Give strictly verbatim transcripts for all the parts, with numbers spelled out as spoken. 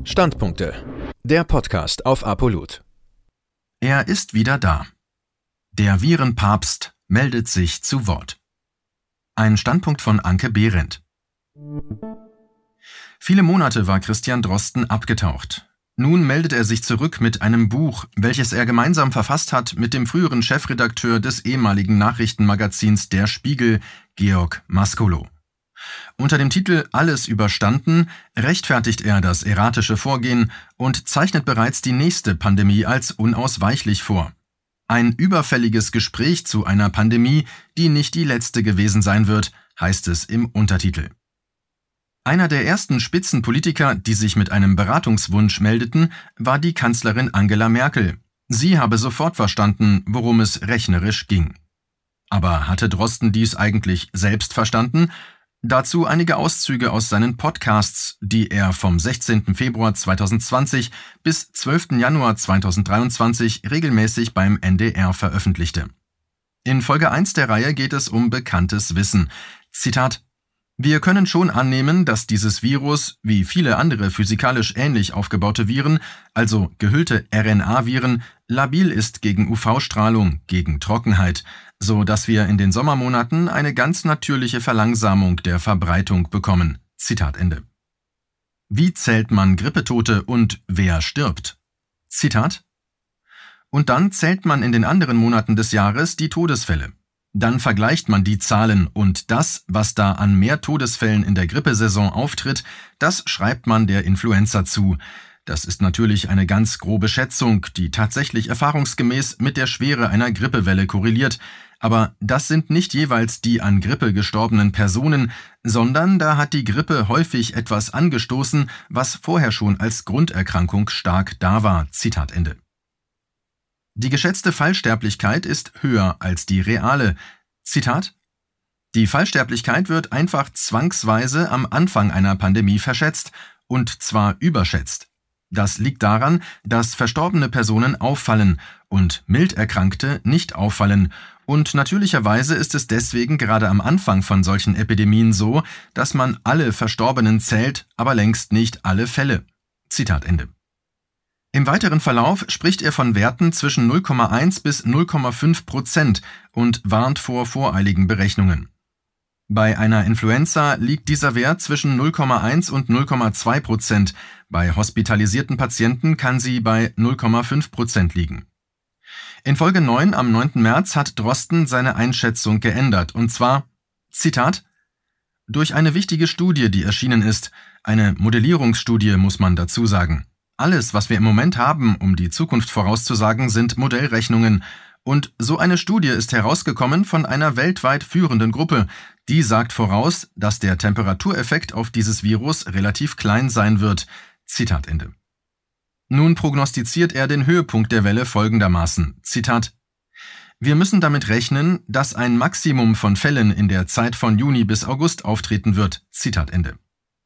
Standpunkte. Der Podcast auf Apollut. Er ist wieder da. Der Virenpapst meldet sich zu Wort. Ein Standpunkt von Anke Behrendt. Viele Monate war Christian Drosten abgetaucht. Nun meldet er sich zurück mit einem Buch, welches er gemeinsam verfasst hat mit dem früheren Chefredakteur des ehemaligen Nachrichtenmagazins Der Spiegel, Georg Maskolo. Unter dem Titel »Alles überstanden« rechtfertigt er das erratische Vorgehen und zeichnet bereits die nächste Pandemie als unausweichlich vor. Ein überfälliges Gespräch zu einer Pandemie, die nicht die letzte gewesen sein wird, heißt es im Untertitel. Einer der ersten Spitzenpolitiker, die sich mit einem Beratungswunsch meldeten, war die Kanzlerin Angela Merkel. Sie habe sofort verstanden, worum es rechnerisch ging. Aber hatte Drosten dies eigentlich selbst verstanden? Dazu einige Auszüge aus seinen Podcasts, die er vom sechzehnten Februar zweitausendzwanzig bis zwölften Januar zweitausenddreiundzwanzig regelmäßig beim N D R veröffentlichte. In Folge eins der Reihe geht es um bekanntes Wissen. Zitat: Wir können schon annehmen, dass dieses Virus, wie viele andere physikalisch ähnlich aufgebaute Viren, also gehüllte R N A-Viren, labil ist gegen U V-Strahlung, gegen Trockenheit, so dass wir in den Sommermonaten eine ganz natürliche Verlangsamung der Verbreitung bekommen. Zitat Ende. Wie zählt man Grippetote und wer stirbt? Zitat: Und dann zählt man in den anderen Monaten des Jahres die Todesfälle. Dann vergleicht man die Zahlen und das, was da an mehr Todesfällen in der Grippesaison auftritt, das schreibt man der Influenza zu. Das ist natürlich eine ganz grobe Schätzung, die tatsächlich erfahrungsgemäß mit der Schwere einer Grippewelle korreliert. Aber das sind nicht jeweils die an Grippe gestorbenen Personen, sondern da hat die Grippe häufig etwas angestoßen, was vorher schon als Grunderkrankung stark da war. Zitat Ende. Die geschätzte Fallsterblichkeit ist höher als die reale. Zitat: Die Fallsterblichkeit wird einfach zwangsweise am Anfang einer Pandemie verschätzt, und zwar überschätzt. Das liegt daran, dass verstorbene Personen auffallen und mild Erkrankte nicht auffallen. Und natürlicherweise ist es deswegen gerade am Anfang von solchen Epidemien so, dass man alle Verstorbenen zählt, aber längst nicht alle Fälle. Zitat Ende. Im weiteren Verlauf spricht er von Werten zwischen null Komma eins bis null Komma fünf Prozent und warnt vor voreiligen Berechnungen. Bei einer Influenza liegt dieser Wert zwischen null Komma eins und null Komma zwei Prozent. Bei hospitalisierten Patienten kann sie bei null Komma fünf Prozent liegen. In Folge neun am neunten März hat Drosten seine Einschätzung geändert, und zwar, Zitat: Durch eine wichtige Studie, die erschienen ist, eine Modellierungsstudie muss man dazu sagen. Alles, was wir im Moment haben, um die Zukunft vorauszusagen, sind Modellrechnungen. Und so eine Studie ist herausgekommen von einer weltweit führenden Gruppe. Die sagt voraus, dass der Temperatureffekt auf dieses Virus relativ klein sein wird. Zitat Ende. Nun prognostiziert er den Höhepunkt der Welle folgendermaßen. Zitat: Wir müssen damit rechnen, dass ein Maximum von Fällen in der Zeit von Juni bis August auftreten wird. Zitat Ende.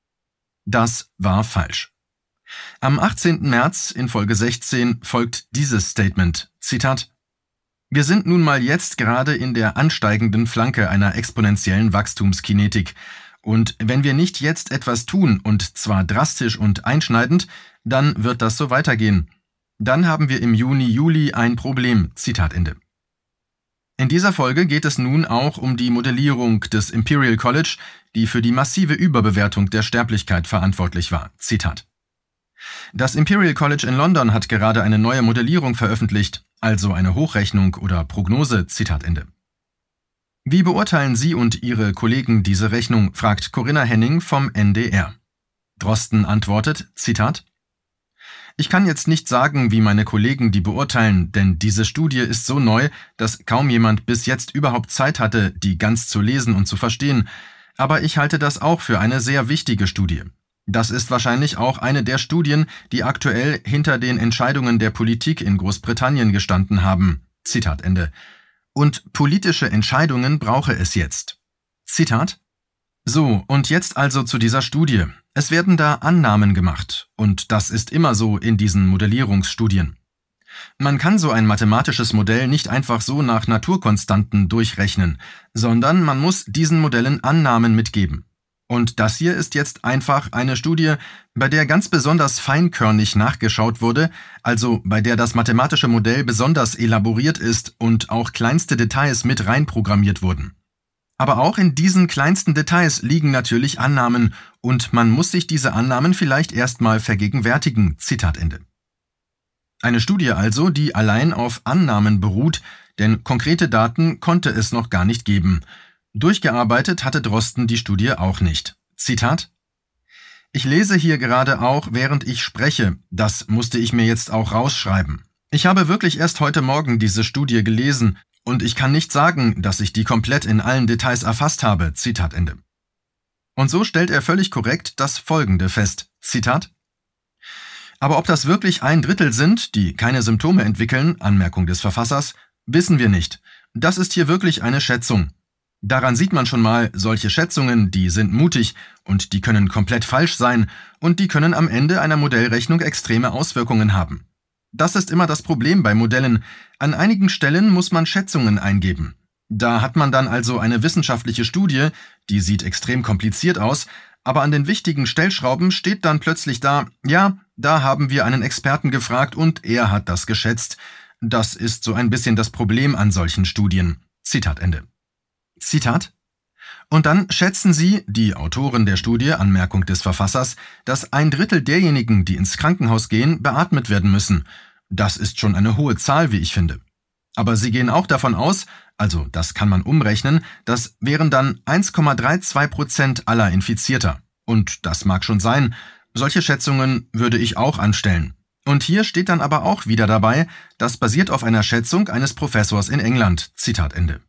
Das war falsch. Am achtzehnten März in Folge sechzehn folgt dieses Statement. Zitat: Wir sind nun mal jetzt gerade in der ansteigenden Flanke einer exponentiellen Wachstumskinetik. Und wenn wir nicht jetzt etwas tun, und zwar drastisch und einschneidend, dann wird das so weitergehen. Dann haben wir im Juni, Juli ein Problem. Zitat Ende. In dieser Folge geht es nun auch um die Modellierung des Imperial College, die für die massive Überbewertung der Sterblichkeit verantwortlich war. Zitat: Das Imperial College in London hat gerade eine neue Modellierung veröffentlicht, also eine Hochrechnung oder Prognose. Zitat Ende. Wie beurteilen Sie und Ihre Kollegen diese Rechnung, fragt Corinna Henning vom N D R. Drosten antwortet, Zitat: Ich kann jetzt nicht sagen, wie meine Kollegen die beurteilen, denn diese Studie ist so neu, dass kaum jemand bis jetzt überhaupt Zeit hatte, die ganz zu lesen und zu verstehen. Aber ich halte das auch für eine sehr wichtige Studie. Das ist wahrscheinlich auch eine der Studien, die aktuell hinter den Entscheidungen der Politik in Großbritannien gestanden haben. Zitat Ende. Und politische Entscheidungen brauche es jetzt. Zitat: So, und jetzt also zu dieser Studie. Es werden da Annahmen gemacht. Und das ist immer so in diesen Modellierungsstudien. Man kann so ein mathematisches Modell nicht einfach so nach Naturkonstanten durchrechnen, sondern man muss diesen Modellen Annahmen mitgeben. Und das hier ist jetzt einfach eine Studie, bei der ganz besonders feinkörnig nachgeschaut wurde, also bei der das mathematische Modell besonders elaboriert ist und auch kleinste Details mit reinprogrammiert wurden. Aber auch in diesen kleinsten Details liegen natürlich Annahmen und man muss sich diese Annahmen vielleicht erstmal vergegenwärtigen. Zitat Ende. Eine Studie also, die allein auf Annahmen beruht, denn konkrete Daten konnte es noch gar nicht geben. Durchgearbeitet hatte Drosten die Studie auch nicht. Zitat: Ich lese hier gerade auch, während ich spreche. Das musste ich mir jetzt auch rausschreiben. Ich habe wirklich erst heute Morgen diese Studie gelesen und ich kann nicht sagen, dass ich die komplett in allen Details erfasst habe. Zitat Ende. Und so stellt er völlig korrekt das Folgende fest. Zitat: Aber ob das wirklich ein Drittel sind, die keine Symptome entwickeln, Anmerkung des Verfassers, wissen wir nicht. Das ist hier wirklich eine Schätzung. Daran sieht man schon mal, solche Schätzungen, die sind mutig und die können komplett falsch sein und die können am Ende einer Modellrechnung extreme Auswirkungen haben. Das ist immer das Problem bei Modellen. An einigen Stellen muss man Schätzungen eingeben. Da hat man dann also eine wissenschaftliche Studie, die sieht extrem kompliziert aus, aber an den wichtigen Stellschrauben steht dann plötzlich da, ja, da haben wir einen Experten gefragt und er hat das geschätzt. Das ist so ein bisschen das Problem an solchen Studien. Zitat Ende. Zitat: Und dann schätzen Sie, die Autoren der Studie, Anmerkung des Verfassers, dass ein Drittel derjenigen, die ins Krankenhaus gehen, beatmet werden müssen. Das ist schon eine hohe Zahl, wie ich finde. Aber Sie gehen auch davon aus, also das kann man umrechnen, das wären dann eins Komma zweiunddreißig Prozent aller Infizierter. Und das mag schon sein, solche Schätzungen würde ich auch anstellen. Und hier steht dann aber auch wieder dabei, das basiert auf einer Schätzung eines Professors in England. Zitat Ende.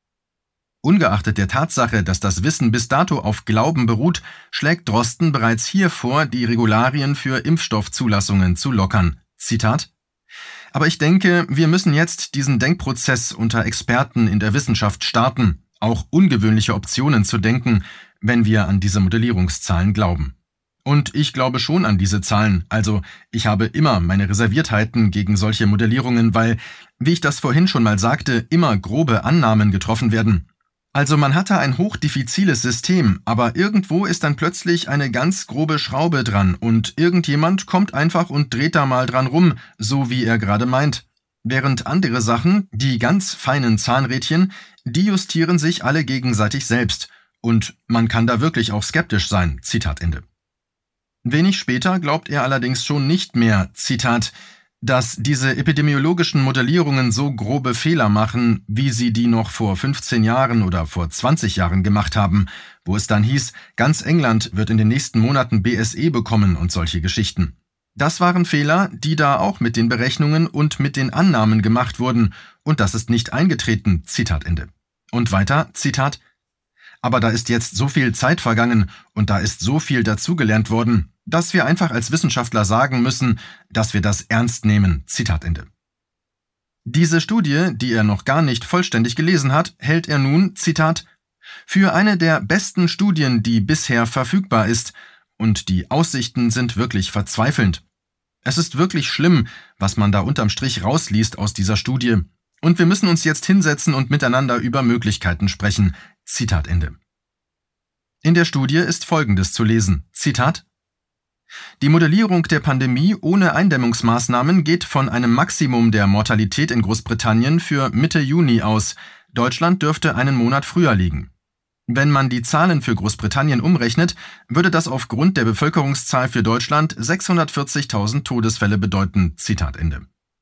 Ungeachtet der Tatsache, dass das Wissen bis dato auf Glauben beruht, schlägt Drosten bereits hier vor, die Regularien für Impfstoffzulassungen zu lockern. Zitat: Aber ich denke, wir müssen jetzt diesen Denkprozess unter Experten in der Wissenschaft starten, auch ungewöhnliche Optionen zu denken, wenn wir an diese Modellierungszahlen glauben. Und ich glaube schon an diese Zahlen, also ich habe immer meine Reserviertheiten gegen solche Modellierungen, weil, wie ich das vorhin schon mal sagte, immer grobe Annahmen getroffen werden. Also man hatte ein hochdiffiziles System, aber irgendwo ist dann plötzlich eine ganz grobe Schraube dran und irgendjemand kommt einfach und dreht da mal dran rum, so wie er gerade meint. Während andere Sachen, die ganz feinen Zahnrädchen, die justieren sich alle gegenseitig selbst. Und man kann da wirklich auch skeptisch sein. Zitat Ende. Wenig später glaubt er allerdings schon nicht mehr, Zitat, dass diese epidemiologischen Modellierungen so grobe Fehler machen, wie sie die noch vor fünfzehn Jahren oder vor zwanzig Jahren gemacht haben, wo es dann hieß, ganz England wird in den nächsten Monaten B S E bekommen und solche Geschichten. Das waren Fehler, die da auch mit den Berechnungen und mit den Annahmen gemacht wurden, und das ist nicht eingetreten. Zitat Ende. Und weiter, Zitat: Aber da ist jetzt so viel Zeit vergangen und da ist so viel dazugelernt worden, dass wir einfach als Wissenschaftler sagen müssen, dass wir das ernst nehmen. Zitat Ende. Diese Studie, die er noch gar nicht vollständig gelesen hat, hält er nun, Zitat, für eine der besten Studien, die bisher verfügbar ist, und die Aussichten sind wirklich verzweifelnd. Es ist wirklich schlimm, was man da unterm Strich rausliest aus dieser Studie, und wir müssen uns jetzt hinsetzen und miteinander über Möglichkeiten sprechen. Zitat Ende. In der Studie ist Folgendes zu lesen. Zitat: Die Modellierung der Pandemie ohne Eindämmungsmaßnahmen geht von einem Maximum der Mortalität in Großbritannien für Mitte Juni aus. Deutschland dürfte einen Monat früher liegen. Wenn man die Zahlen für Großbritannien umrechnet, würde das aufgrund der Bevölkerungszahl für Deutschland sechshundertvierzigtausend Todesfälle bedeuten. Zitat Ende.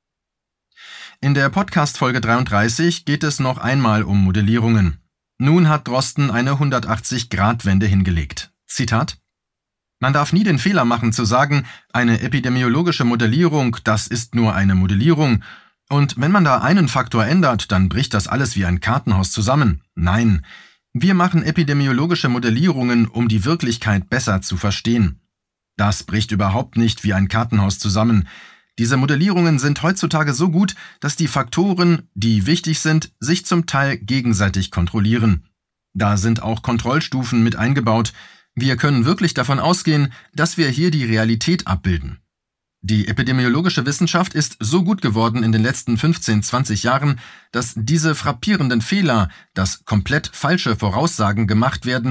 In der Podcast-Folge dreiunddreißig geht es noch einmal um Modellierungen. Nun hat Drosten eine hundertachtzig-Grad-Wende hingelegt. Zitat: Man darf nie den Fehler machen zu sagen, eine epidemiologische Modellierung, das ist nur eine Modellierung. Und wenn man da einen Faktor ändert, dann bricht das alles wie ein Kartenhaus zusammen. Nein, wir machen epidemiologische Modellierungen, um die Wirklichkeit besser zu verstehen. Das bricht überhaupt nicht wie ein Kartenhaus zusammen. Diese Modellierungen sind heutzutage so gut, dass die Faktoren, die wichtig sind, sich zum Teil gegenseitig kontrollieren. Da sind auch Kontrollstufen mit eingebaut. Wir können wirklich davon ausgehen, dass wir hier die Realität abbilden. Die epidemiologische Wissenschaft ist so gut geworden in den letzten fünfzehn, zwanzig Jahren, dass diese frappierenden Fehler, dass komplett falsche Voraussagen gemacht werden,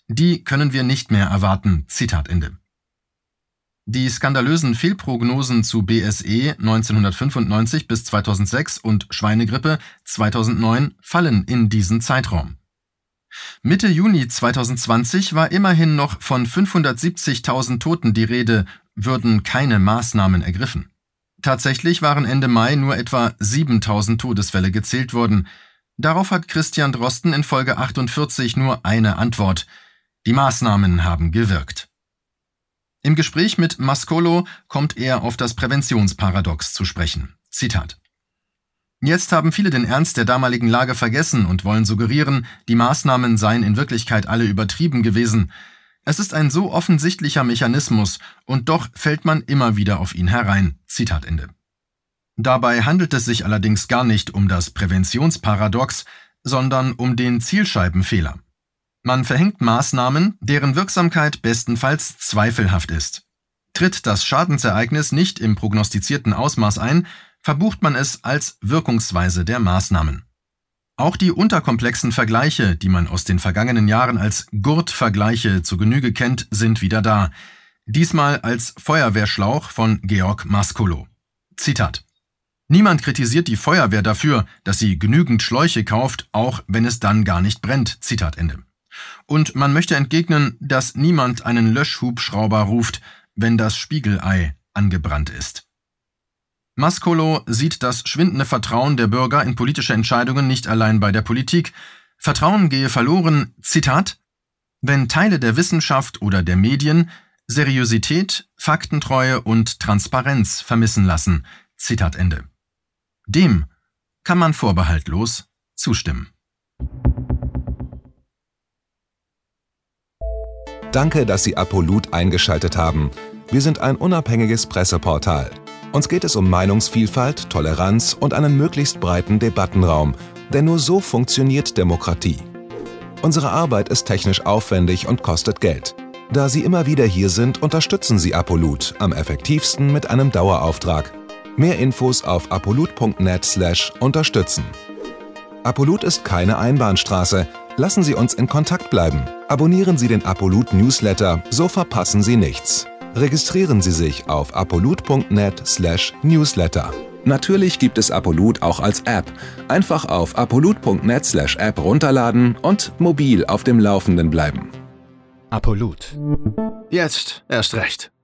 Die können wir nicht mehr erwarten. Zitat Ende. Die skandalösen Fehlprognosen zu B S E neunzehnhundertfünfundneunzig bis zweitausendsechs und Schweinegrippe zweitausendneun fallen in diesen Zeitraum. Mitte Juni zweitausendzwanzig war immerhin noch von fünfhundertsiebzigtausend Toten die Rede, würden keine Maßnahmen ergriffen. Tatsächlich waren Ende Mai nur etwa siebentausend Todesfälle gezählt worden. Darauf hat Christian Drosten in Folge achtundvierzig nur eine Antwort: Die Maßnahmen haben gewirkt. Im Gespräch mit Mascolo kommt er auf das Präventionsparadox zu sprechen. Zitat: Jetzt haben viele den Ernst der damaligen Lage vergessen und wollen suggerieren, die Maßnahmen seien in Wirklichkeit alle übertrieben gewesen. Es ist ein so offensichtlicher Mechanismus, und doch fällt man immer wieder auf ihn herein. Zitat Ende. Dabei handelt es sich allerdings gar nicht um das Präventionsparadox, sondern um den Zielscheibenfehler. Man verhängt Maßnahmen, deren Wirksamkeit bestenfalls zweifelhaft ist. Tritt das Schadensereignis nicht im prognostizierten Ausmaß ein, verbucht man es als Wirkungsweise der Maßnahmen. Auch die unterkomplexen Vergleiche, die man aus den vergangenen Jahren als Gurt-Vergleiche zu Genüge kennt, sind wieder da. Diesmal als Feuerwehrschlauch von Georg Mascolo. Zitat: Niemand kritisiert die Feuerwehr dafür, dass sie genügend Schläuche kauft, auch wenn es dann gar nicht brennt. Zitat Ende. Und man möchte entgegnen, dass niemand einen Löschhubschrauber ruft, wenn das Spiegelei angebrannt ist. Mascolo sieht das schwindende Vertrauen der Bürger in politische Entscheidungen nicht allein bei der Politik. Vertrauen gehe verloren, Zitat, wenn Teile der Wissenschaft oder der Medien Seriosität, Faktentreue und Transparenz vermissen lassen. Zitat Ende. Dem kann man vorbehaltlos zustimmen. Danke, dass Sie Apolut eingeschaltet haben. Wir sind ein unabhängiges Presseportal. Uns geht es um Meinungsvielfalt, Toleranz und einen möglichst breiten Debattenraum, denn nur so funktioniert Demokratie. Unsere Arbeit ist technisch aufwendig und kostet Geld. Da Sie immer wieder hier sind, unterstützen Sie Apolut am effektivsten mit einem Dauerauftrag. Mehr Infos auf apolut punkt net slash unterstützen. Apolut ist keine Einbahnstraße. Lassen Sie uns in Kontakt bleiben. Abonnieren Sie den Apolut Newsletter, so verpassen Sie nichts. Registrieren Sie sich auf apolut punkt net slash newsletter. Natürlich gibt es Apolut auch als App. Einfach auf apolut punkt net slash app runterladen und mobil auf dem Laufenden bleiben. Apolut. Jetzt erst recht.